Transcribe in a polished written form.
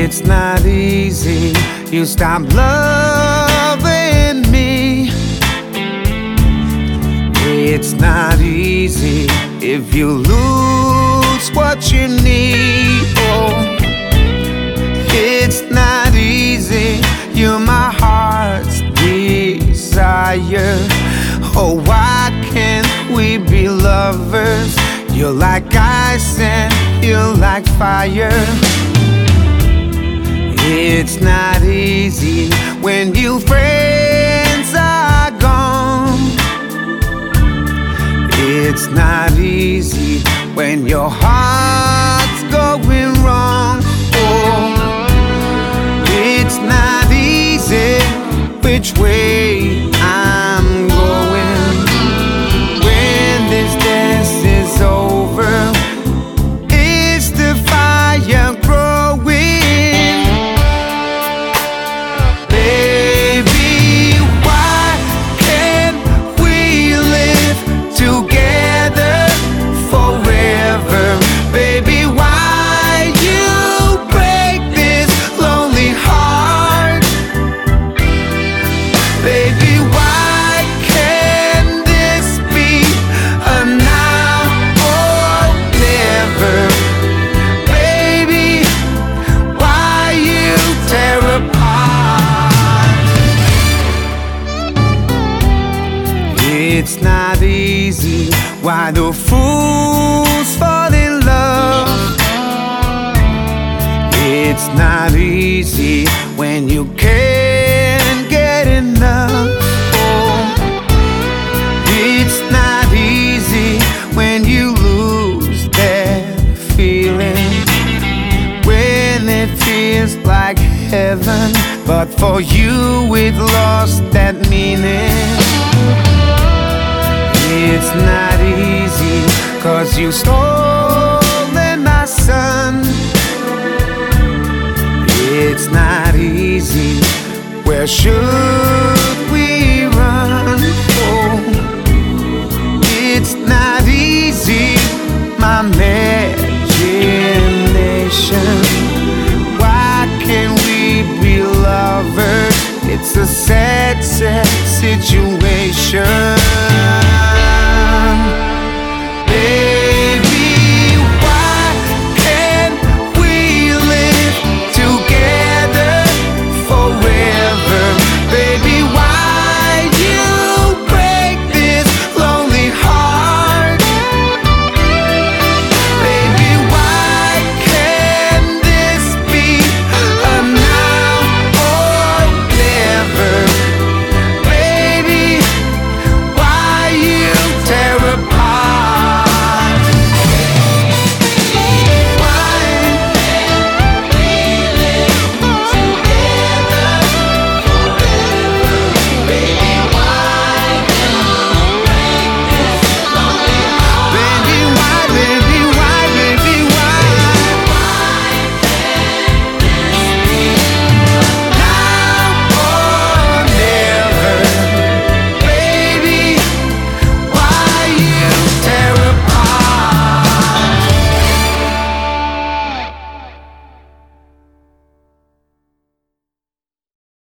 It's not easy, you stop loving me. It's not easy if you lose what you need. Oh, it's not easy, you're my heart's desire. Oh, why can't we be lovers? You're like ice and you're like fire. It's not easy when your friends are gone. It's not easy when your heart's going wrong. Oh, it's not easy which way I'm going. When this dance is over, is the fire growing? Baby, why can't we live together forever? Baby, why you break this lonely heart? Baby, why can't this be a now or never? Baby, why you tear apart? It's not easy, why do fools fall in love? It's not easy when you can't get enough. Oh, it's not easy when you lose that feeling, when it feels like heaven, but for you it lost that meaning. It's not easy, 'cause you stolen my sun. It's not easy, where should we run? Oh, it's not easy, my imagination. Why can't we be lovers? It's a sad, sad situation.